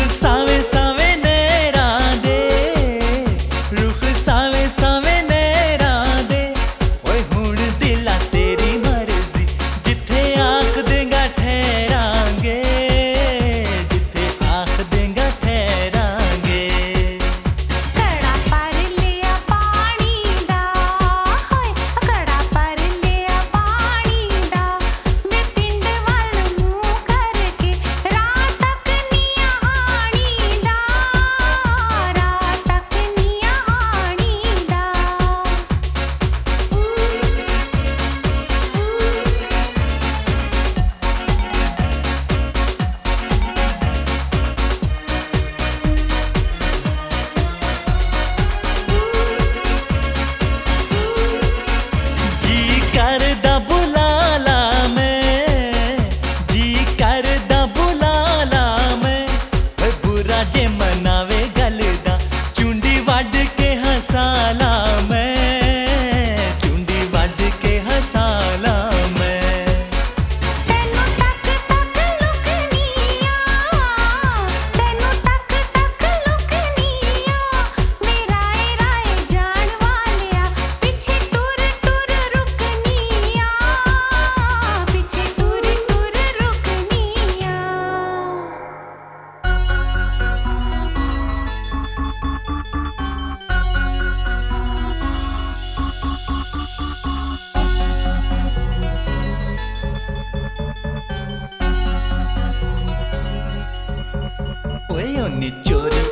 सावे सावे नैरा दे, रुख सावे सावे नैरा दे। ओए हुण दिला तेरी मर्जी, जिथे आख देगा ठहरांगे, जिथे आख देगा ठहरांगे। कड़ा पर लिया पानी दा, होए कड़ा पर लिया पानी दा। मैं पिंड वाल मुंह करके रात तक निया आनी दा, रात तक निया आनी दा। जी करदा बुलाला मैं, जी करदा बुलाला मैं। ओए बुरा जे मनावे गलदा, चुंडी वड के हसाला मैं, चुंडी वड के हसाला मैं। तेनू तक तक लुकनिया, तेनू तक तक लुकनिया। मेरा राय जान वालिया, पिछे टुर टुर रुकनिया, पिछे टुर टुर रुकनिया। ओए ओनी चोरी